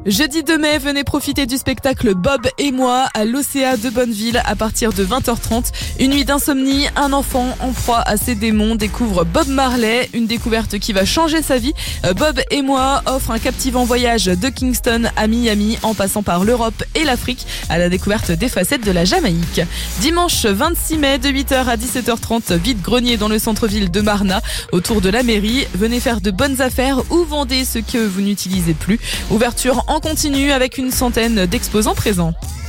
Jeudi 2 mai, venez profiter du spectacle Bob et moi à l'Océa de Bonneville à partir de 20h30. Une nuit d'insomnie, un enfant en proie à ses démons découvre Bob Marley, une découverte qui va changer sa vie. Bob et moi offre un captivant voyage de Kingston à Miami en passant par l'Europe et l'Afrique à la découverte des facettes de la Jamaïque. Dimanche 26 mai de 8h à 17h30, vide-grenier dans le centre-ville de Marna autour de la mairie. Venez faire de bonnes affaires ou vendez ce que vous n'utilisez plus. Ouverture en continu avec une centaine d'exposants présents.